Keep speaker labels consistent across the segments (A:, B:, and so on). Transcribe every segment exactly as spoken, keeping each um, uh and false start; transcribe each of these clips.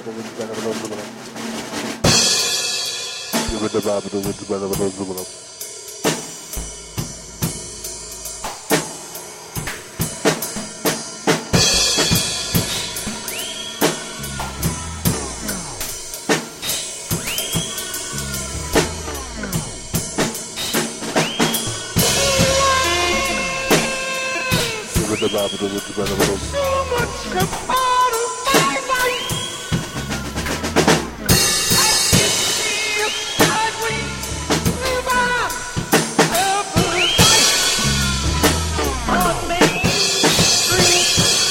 A: So much about my life. I can see it sideways through my upper life on Main Street.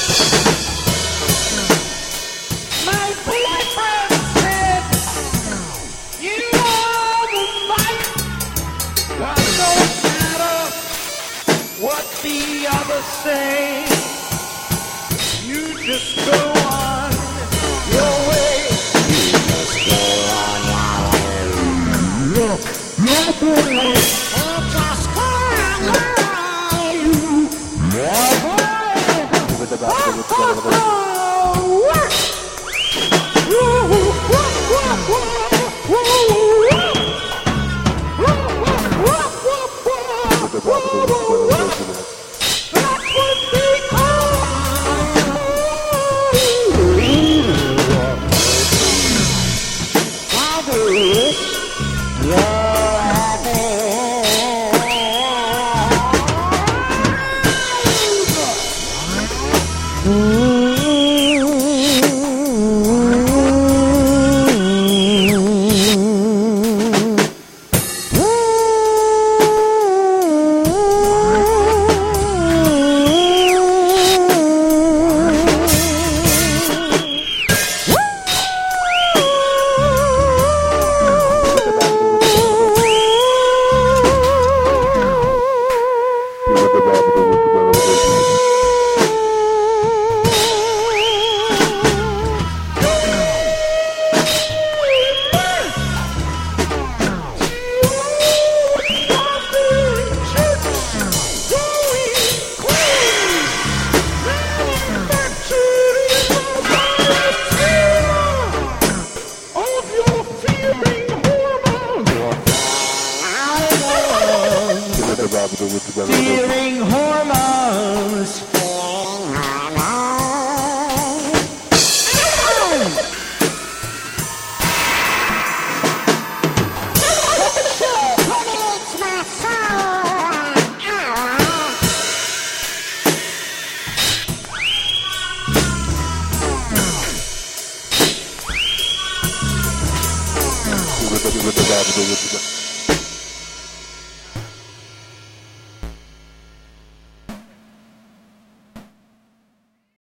A: My boyfriend said, "You are the light." God, no matter what the others say, you just go on your way. You just go on your way. Look, look, look, look. Oh, just go on your way. Yeah, boy. Oh, oh, oh, what? Woo, woo, woo, woo, woo, woo, woo. Feeling hormones.
B: With the, with the, with the, with the,